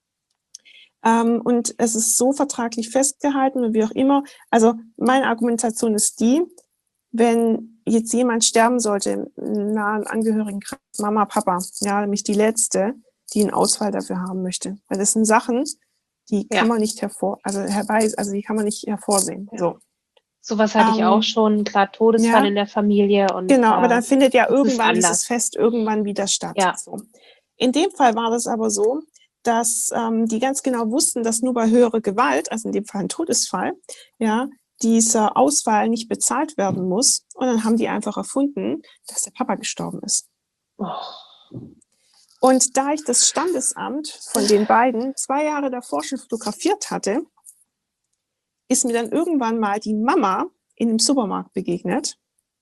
[SPEAKER 2] Und es ist so vertraglich festgehalten und wie auch immer. Also meine Argumentation ist die, wenn jetzt jemand sterben sollte, einen nahen Angehörigen, Mama, Papa, ja, nämlich die Letzte, die einen Ausfall dafür haben möchte. Weil das sind Sachen, die kann man nicht die kann man nicht hervorsehen.
[SPEAKER 1] Ja.
[SPEAKER 2] So.
[SPEAKER 1] Sowas hatte ich auch schon, klar, Todesfall in der Familie. Und
[SPEAKER 2] genau, aber dann findet ja irgendwann
[SPEAKER 1] dieses
[SPEAKER 2] Fest irgendwann wieder statt.
[SPEAKER 1] Ja.
[SPEAKER 2] So. In dem Fall war das aber so, dass die ganz genau wussten, dass nur bei höherer Gewalt, also in dem Fall ein Todesfall, ja, dieser Ausfall nicht bezahlt werden muss. Und dann haben die einfach erfunden, dass der Papa gestorben ist.
[SPEAKER 1] Oh.
[SPEAKER 2] Und da ich das Standesamt von den beiden 2 Jahre davor schon fotografiert hatte, ist mir dann irgendwann mal die Mama in einem Supermarkt begegnet.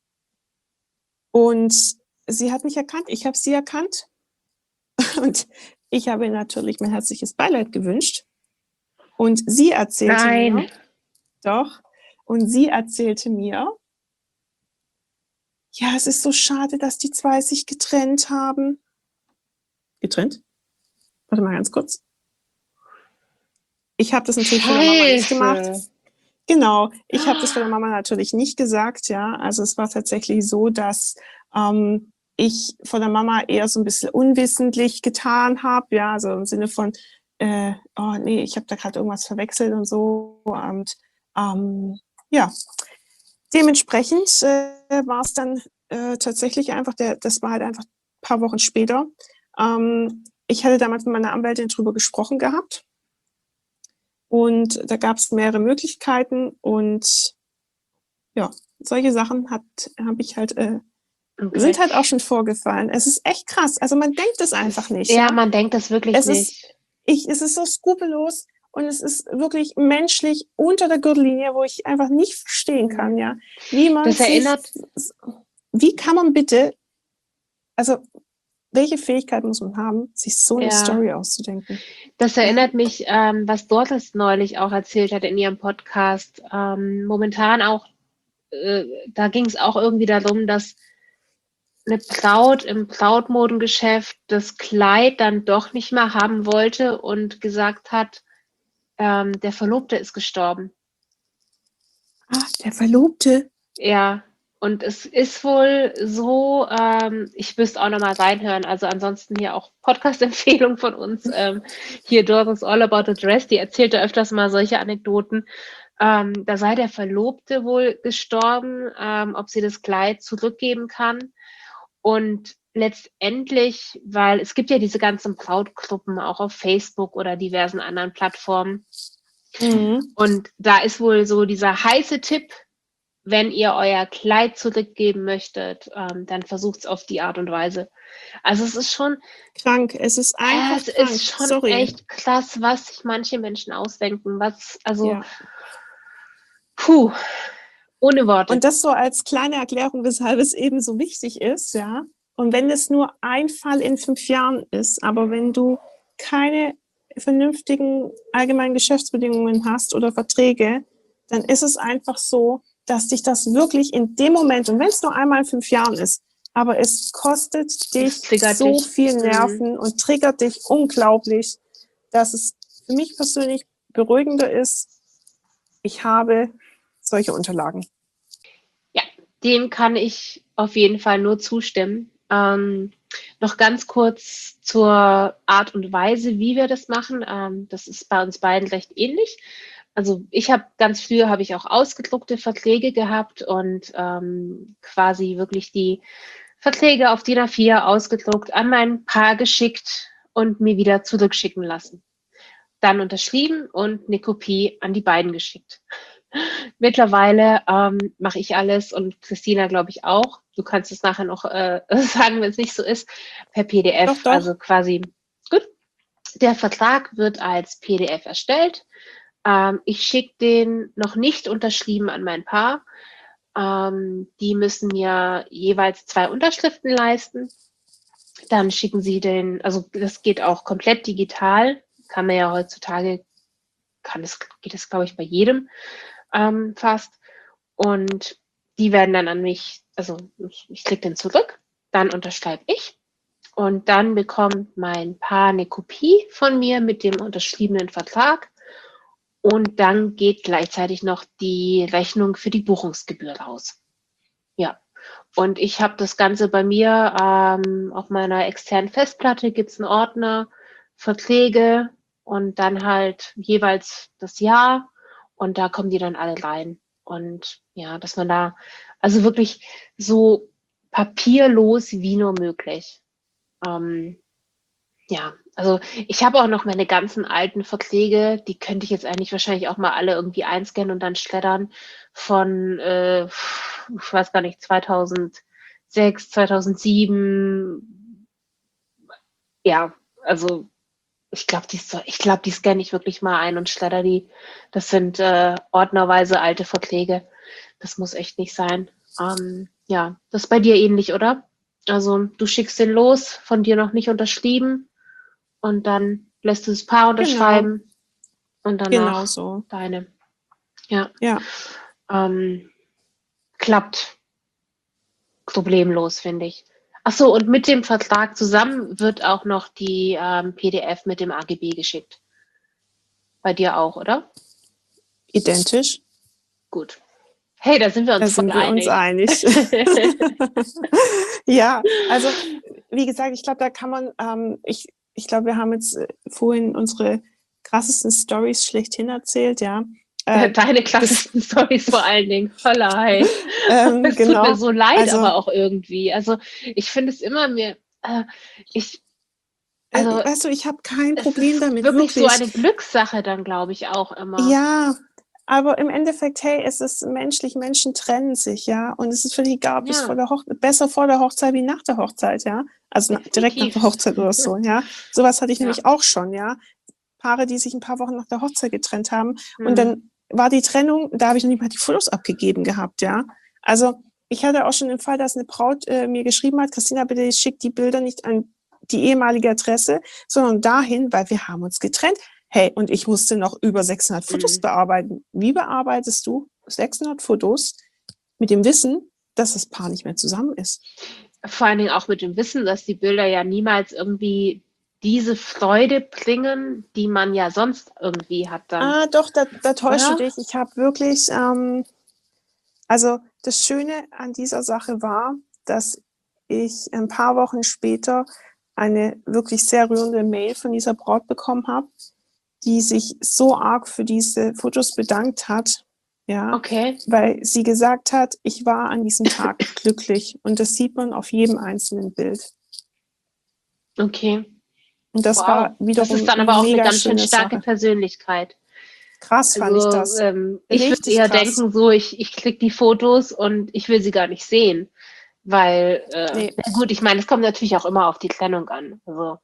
[SPEAKER 2] Und sie hat mich erkannt, ich habe sie erkannt. Und ich habe ihr natürlich mein herzliches Beileid gewünscht. Und sie erzählte mir, ja, es ist so schade, dass die 2 sich getrennt haben. Getrennt? Warte mal ganz kurz. Ich habe das natürlich von der Mama nicht gemacht. Genau, ich habe das von der Mama natürlich nicht gesagt, ja. Also es war tatsächlich so, dass ich von der Mama eher so ein bisschen unwissentlich getan habe, ja, also im Sinne von, oh nee, ich habe da gerade irgendwas verwechselt und so. Und ja, dementsprechend war es dann tatsächlich einfach, das war halt einfach ein paar Wochen später. Ich hatte damals mit meiner Anwältin drüber gesprochen gehabt. Und da gab es mehrere Möglichkeiten und ja, solche Sachen habe ich halt
[SPEAKER 1] Okay.
[SPEAKER 2] sind halt auch schon vorgefallen. Es ist echt krass. Also man denkt es einfach nicht,
[SPEAKER 1] Ja,
[SPEAKER 2] ja.
[SPEAKER 1] man denkt das wirklich
[SPEAKER 2] Es ist,
[SPEAKER 1] nicht.
[SPEAKER 2] es ist so skrupellos und es ist wirklich menschlich unter der Gürtellinie, wo ich einfach nicht verstehen kann, ja. Wie man
[SPEAKER 1] Das
[SPEAKER 2] sich,
[SPEAKER 1] erinnert,
[SPEAKER 2] wie kann man bitte, also welche Fähigkeit muss man haben, sich so eine
[SPEAKER 1] ja,
[SPEAKER 2] Story auszudenken?
[SPEAKER 1] das
[SPEAKER 2] Ja.
[SPEAKER 1] erinnert mich, was Doris neulich auch erzählt hat in ihrem Podcast. Momentan auch, da ging es auch irgendwie darum, dass eine Braut im Brautmodengeschäft das Kleid dann doch nicht mehr haben wollte und gesagt hat, der Verlobte ist gestorben.
[SPEAKER 2] Ah, der Verlobte.
[SPEAKER 1] Ja, und es ist wohl so, ich müsste auch nochmal reinhören, also ansonsten hier auch Podcast-Empfehlung von uns, hier Doris All About the Dress, die erzählte öfters mal solche Anekdoten. Da sei der Verlobte wohl gestorben, ob sie das Kleid zurückgeben kann. Und letztendlich, weil es gibt ja diese ganzen Brautgruppen auch auf Facebook oder diversen anderen Plattformen.
[SPEAKER 2] Mhm.
[SPEAKER 1] Und da ist wohl so dieser heiße Tipp, wenn ihr euer Kleid zurückgeben möchtet, dann versucht es auf die Art und Weise. Also es ist schon,
[SPEAKER 2] Krank. Es ist einfach
[SPEAKER 1] es
[SPEAKER 2] krank.
[SPEAKER 1] ist schon
[SPEAKER 2] Sorry.
[SPEAKER 1] echt krass, was sich manche Menschen ausdenken. Also,
[SPEAKER 2] Ja.
[SPEAKER 1] puh, ohne Worte.
[SPEAKER 2] Und das so als kleine Erklärung, weshalb es eben so wichtig ist, ja. Und wenn es nur ein Fall in 5 Jahren ist, aber wenn du keine vernünftigen allgemeinen Geschäftsbedingungen hast oder Verträge, dann ist es einfach so, dass dich das wirklich in dem Moment, und wenn es nur einmal in 5 Jahren ist, aber es kostet dich
[SPEAKER 1] Das triggert
[SPEAKER 2] so
[SPEAKER 1] dich.
[SPEAKER 2] viel Nerven und triggert dich unglaublich, dass es für mich persönlich beruhigender ist, ich habe solche Unterlagen.
[SPEAKER 1] Ja, dem kann ich auf jeden Fall nur zustimmen. Noch ganz kurz zur Art und Weise, wie wir das machen. Das ist bei uns beiden recht ähnlich. Also ich habe ganz früher habe ich auch ausgedruckte Verträge gehabt und quasi wirklich die Verträge auf DIN A4 ausgedruckt, an mein Paar geschickt und mir wieder zurückschicken lassen. Dann unterschrieben und eine Kopie an die beiden geschickt. Mittlerweile mache ich alles und Christina, glaube ich, auch. Du kannst es nachher noch sagen, wenn es nicht so ist, per
[SPEAKER 2] Doch,
[SPEAKER 1] PDF.
[SPEAKER 2] doch.
[SPEAKER 1] Also quasi, gut. Der Vertrag wird als PDF erstellt. Ich schicke den noch nicht unterschrieben an mein Paar. Die müssen mir jeweils 2 Unterschriften leisten. Dann schicken sie den, also das geht auch komplett digital. Kann man ja heutzutage, geht es, glaube ich, bei jedem fast. Und die werden dann an mich, also ich kriege den zurück, dann unterschreibe ich und dann bekommt mein Paar eine Kopie von mir mit dem unterschriebenen Vertrag und dann geht gleichzeitig noch die Rechnung für die Buchungsgebühr raus. Ja, und ich habe das Ganze bei mir auf meiner externen Festplatte gibt es einen Ordner, Verträge und dann halt jeweils das Jahr und da kommen die dann alle rein. Und ja, dass man da also wirklich so papierlos wie nur möglich. Ähm, ja, also ich habe auch noch meine ganzen alten Verträge, die könnte ich jetzt eigentlich wahrscheinlich auch mal alle irgendwie einscannen und dann schreddern von, ich weiß gar nicht, 2006, 2007. Ja, also ich glaube, die scanne ich wirklich mal ein und schredder die. Das sind ordnerweise alte Verträge. Das muss echt nicht sein. Ja, das ist bei dir ähnlich, oder? Also du schickst den los, von dir noch nicht unterschrieben und dann lässt du das Paar
[SPEAKER 2] Genau,
[SPEAKER 1] unterschreiben und
[SPEAKER 2] genau
[SPEAKER 1] danach
[SPEAKER 2] so.
[SPEAKER 1] deine. Ja,
[SPEAKER 2] Ja,
[SPEAKER 1] klappt problemlos, finde ich. Ach so, und mit dem Vertrag zusammen wird auch noch die PDF mit dem AGB geschickt. Bei dir auch, oder?
[SPEAKER 2] identisch.
[SPEAKER 1] Gut. Hey, da sind wir
[SPEAKER 2] Da
[SPEAKER 1] uns voll
[SPEAKER 2] sind wir uns
[SPEAKER 1] einig.
[SPEAKER 2] einig. Ja, also wie gesagt, ich glaube, da kann man, ich glaube, wir haben jetzt vorhin unsere krassesten Stories schlechthin erzählt, ja.
[SPEAKER 1] Deine
[SPEAKER 2] Das,
[SPEAKER 1] krassesten Storys vor allen Dingen. Vollei. Es tut mir
[SPEAKER 2] genau,
[SPEAKER 1] so leid,
[SPEAKER 2] also
[SPEAKER 1] aber auch irgendwie. Also ich finde es immer mir, ich, also
[SPEAKER 2] weißt du, ich habe kein
[SPEAKER 1] es
[SPEAKER 2] Problem
[SPEAKER 1] ist
[SPEAKER 2] damit,
[SPEAKER 1] wirklich so
[SPEAKER 2] wirklich.
[SPEAKER 1] eine Glückssache dann, glaube ich, auch immer.
[SPEAKER 2] Ja, Aber im Endeffekt, hey, es ist menschlich, Menschen trennen sich, ja. Und es ist völlig egal, ob es besser vor der Hochzeit wie nach der Hochzeit, ja. Also direkt nach der Hochzeit oder so, ja. Sowas hatte ich nämlich auch schon, ja. Paare, die sich ein paar Wochen nach der Hochzeit getrennt haben. Und dann war die Trennung, da habe ich noch nicht mal die Fotos abgegeben gehabt, ja. Also ich hatte auch schon den Fall, dass eine Braut mir geschrieben hat, Christina, bitte schick die Bilder nicht an die ehemalige Adresse, sondern dahin, weil wir haben uns getrennt. Hey, und ich musste noch über 600 Fotos bearbeiten. Wie bearbeitest du 600 Fotos mit dem Wissen, dass das Paar nicht mehr zusammen ist?
[SPEAKER 1] Vor allen Dingen auch mit dem Wissen, dass die Bilder ja niemals irgendwie diese Freude bringen, die man ja sonst irgendwie hat dann.
[SPEAKER 2] Doch, da täuschst du dich. Ich habe wirklich, also das Schöne an dieser Sache war, dass ich ein paar Wochen später eine wirklich sehr rührende Mail von dieser Braut bekommen habe, die sich so arg für diese Fotos bedankt hat, ja, weil sie gesagt hat, ich war an diesem Tag glücklich und das sieht man auf jedem einzelnen Bild.
[SPEAKER 1] Okay.
[SPEAKER 2] Und das war wiederum
[SPEAKER 1] das ist dann aber auch eine ganz schön starke
[SPEAKER 2] Sache.
[SPEAKER 1] Persönlichkeit.
[SPEAKER 2] Krass fand ich das.
[SPEAKER 1] Ich würde eher denken, so ich klicke die Fotos und ich will sie gar nicht sehen, weil na gut, ich meine, es kommt natürlich auch immer auf die Trennung an. Also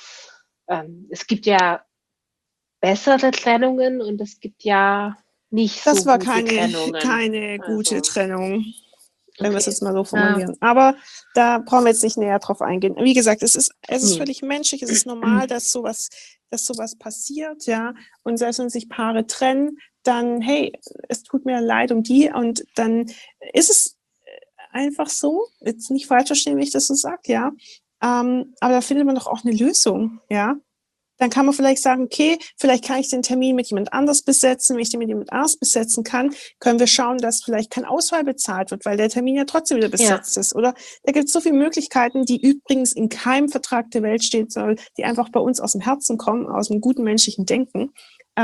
[SPEAKER 1] es gibt ja bessere Trennungen und es gibt ja nicht
[SPEAKER 2] das
[SPEAKER 1] so
[SPEAKER 2] war
[SPEAKER 1] gute Trennungen.
[SPEAKER 2] keine gute Trennung, wenn wir es jetzt mal so formulieren. Aber da brauchen wir jetzt nicht näher drauf eingehen. Wie gesagt, es ist völlig menschlich, es ist normal, dass sowas passiert, ja. Und selbst wenn sich Paare trennen, dann, hey, es tut mir leid um die und dann ist es einfach so, jetzt nicht falsch verstehen, wie ich das so sage, ja. Aber da findet man doch auch eine Lösung, ja. Dann kann man vielleicht sagen, okay, vielleicht kann ich den Termin mit jemand anders besetzen. Wenn ich den mit jemand anders besetzen kann, können wir schauen, dass vielleicht kein Ausfall bezahlt wird, weil der Termin ja trotzdem wieder besetzt ist. Oder da gibt es so viele Möglichkeiten, die übrigens in keinem Vertrag der Welt stehen sollen, die einfach bei uns aus dem Herzen kommen, aus dem guten menschlichen Denken.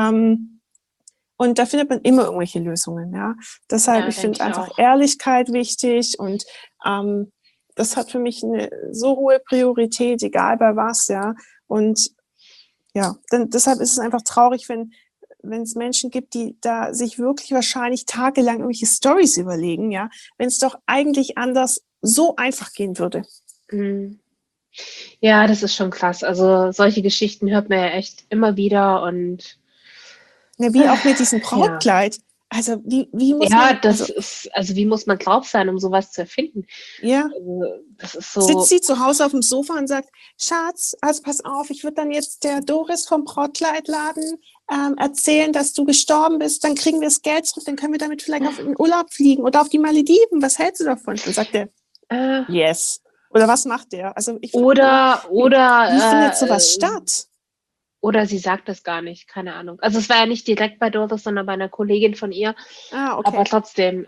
[SPEAKER 2] Und da findet man immer irgendwelche Lösungen. Ja? Deshalb, ich finde einfach Ehrlichkeit wichtig und das hat für mich eine so hohe Priorität, egal bei was, ja. Und ja, deshalb ist es einfach traurig, wenn es Menschen gibt, die da sich wirklich wahrscheinlich tagelang irgendwelche Storys überlegen, ja, wenn es doch eigentlich anders so einfach gehen würde.
[SPEAKER 1] Ja, das ist schon krass. Also solche Geschichten hört man ja echt immer wieder und
[SPEAKER 2] wie auch mit diesem Brautkleid. Ja. Also wie muss man...
[SPEAKER 1] wie muss man drauf sein, um sowas zu erfinden?
[SPEAKER 2] Ja.
[SPEAKER 1] Also, das ist so...
[SPEAKER 2] Sitzt sie zu Hause auf dem Sofa und sagt, Schatz, also pass auf, ich würde dann jetzt der Doris vom Brautkleidladen erzählen, dass du gestorben bist, dann kriegen wir das Geld zurück, dann können wir damit vielleicht auf den Urlaub fliegen oder auf die Malediven. Was hältst du davon? Dann sagt er, yes. Oder was macht der? Also ich wie findet sowas statt?
[SPEAKER 1] Oder sie sagt das gar nicht, keine Ahnung. Also es war ja nicht direkt bei Doris, sondern bei einer Kollegin von ihr. Okay. Aber trotzdem,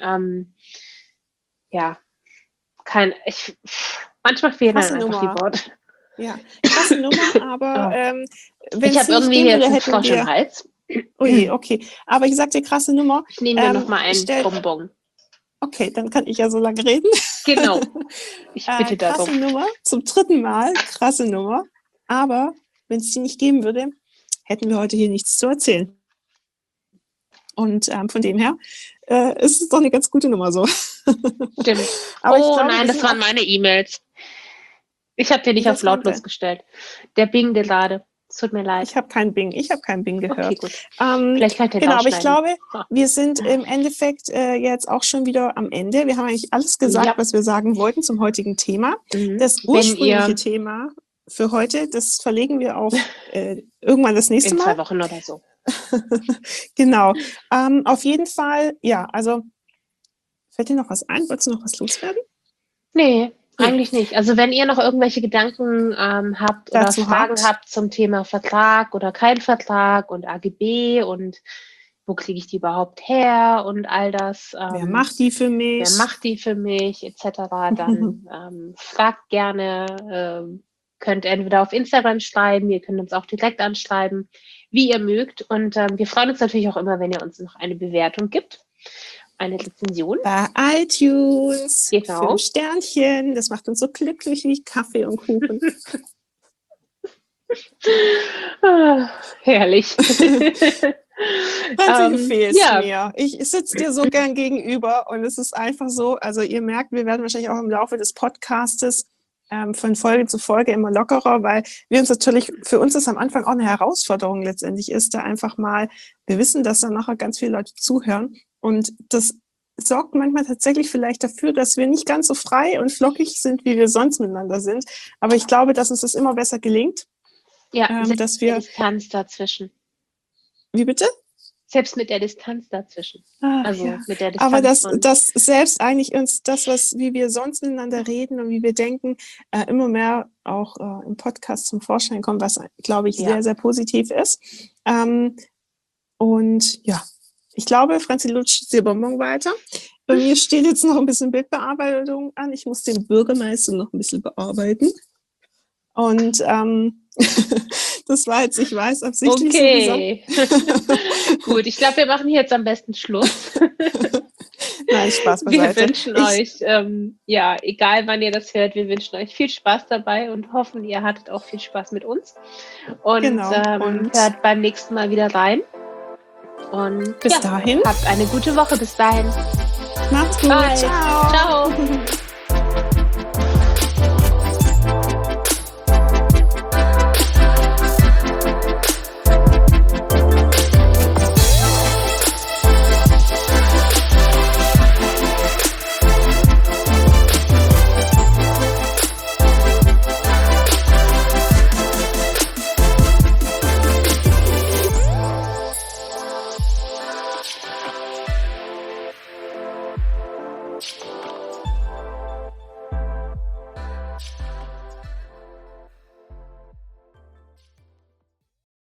[SPEAKER 1] manchmal fehlen dann einfach die Worte.
[SPEAKER 2] Ja, krasse Nummer, aber
[SPEAKER 1] ich habe irgendwie jetzt einen Frosch im Hals.
[SPEAKER 2] Ui, okay. Aber ich sag dir, krasse Nummer.
[SPEAKER 1] Ich nehme mir nochmal einen Bonbon.
[SPEAKER 2] Okay, dann kann ich ja so lange reden.
[SPEAKER 1] Genau. Ich bitte darum.
[SPEAKER 2] Krasse Nummer, zum 3. Mal, krasse Nummer. Aber wenn es die nicht geben würde, hätten wir heute hier nichts zu erzählen. Und von dem her ist es doch eine ganz gute Nummer so.
[SPEAKER 1] Stimmt. Aber ich glaube, nein, das waren meine E-Mails. Ich habe dir nicht auf lautlos gestellt. Der Bing gerade. Es tut mir leid.
[SPEAKER 2] Ich habe keinen Bing gehört.
[SPEAKER 1] Okay, gut. Vielleicht kann ich den
[SPEAKER 2] aber ich glaube, wir sind im Endeffekt jetzt auch schon wieder am Ende. Wir haben eigentlich alles gesagt, was wir sagen wollten zum heutigen Thema. Das ursprüngliche Thema für heute, das verlegen wir auf irgendwann das nächste Mal.
[SPEAKER 1] In 2 Wochen oder so.
[SPEAKER 2] Genau. Auf jeden Fall, ja, also fällt dir noch was ein? Wolltest du noch was loswerden?
[SPEAKER 1] Nee, eigentlich nicht. Also wenn ihr noch irgendwelche Gedanken habt oder Fragen habt zum Thema Vertrag oder kein Vertrag und AGB und wo kriege ich die überhaupt her und all das.
[SPEAKER 2] Wer macht die für mich?
[SPEAKER 1] Etc. Dann fragt gerne, könnt entweder auf Instagram schreiben, ihr könnt uns auch direkt anschreiben, wie ihr mögt. Und wir freuen uns natürlich auch immer, wenn ihr uns noch eine Bewertung gibt. Eine Rezension.
[SPEAKER 2] Bei iTunes.
[SPEAKER 1] Genau.
[SPEAKER 2] 5 Sternchen. Das macht uns so glücklich wie Kaffee und Kuchen.
[SPEAKER 1] Herrlich.
[SPEAKER 2] Franzi, du fehlst
[SPEAKER 1] Ja,
[SPEAKER 2] mir. Ich sitze dir so gern gegenüber und es ist einfach so, also ihr merkt, wir werden wahrscheinlich auch im Laufe des Podcastes von Folge zu Folge immer lockerer, weil wir uns natürlich, für uns ist am Anfang auch eine Herausforderung letztendlich ist, da einfach mal, wir wissen, dass da nachher ganz viele Leute zuhören und das sorgt manchmal tatsächlich vielleicht dafür, dass wir nicht ganz so frei und flockig sind, wie wir sonst miteinander sind. Aber ich glaube, dass uns das immer besser gelingt,
[SPEAKER 1] ja, selbst
[SPEAKER 2] dass
[SPEAKER 1] mit der
[SPEAKER 2] wir,
[SPEAKER 1] Distanz dazwischen.
[SPEAKER 2] wie bitte?
[SPEAKER 1] Selbst mit der Distanz dazwischen.
[SPEAKER 2] Ach,
[SPEAKER 1] Also
[SPEAKER 2] ja.
[SPEAKER 1] mit der
[SPEAKER 2] Aber
[SPEAKER 1] Distanz von.
[SPEAKER 2] dass selbst eigentlich uns das, wie wir sonst miteinander reden und wie wir denken, immer mehr auch im Podcast zum Vorschein kommt, was, glaube ich,
[SPEAKER 1] Ja.
[SPEAKER 2] sehr, sehr positiv ist. Und ja, ich glaube, Franzi lutscht die Bonbon weiter. Bei mir steht jetzt noch ein bisschen Bildbearbeitung an. Ich muss den Bürgermeister noch ein bisschen bearbeiten. Und das war jetzt, ich weiß, absichtlich
[SPEAKER 1] Okay.
[SPEAKER 2] so gesagt.
[SPEAKER 1] Gut, ich glaube, wir machen hier jetzt am besten Schluss.
[SPEAKER 2] Nein, Spaß
[SPEAKER 1] Wir
[SPEAKER 2] beiseite.
[SPEAKER 1] wünschen euch, ja, egal wann ihr das hört, wir wünschen euch viel Spaß dabei und hoffen, ihr hattet auch viel Spaß mit uns. Und,
[SPEAKER 2] Genau. Und
[SPEAKER 1] hört beim nächsten Mal wieder rein. Und
[SPEAKER 2] bis dahin.
[SPEAKER 1] habt eine gute Woche. Bis dahin.
[SPEAKER 2] Macht's gut.
[SPEAKER 1] Bye.
[SPEAKER 2] Ciao.
[SPEAKER 1] Ciao.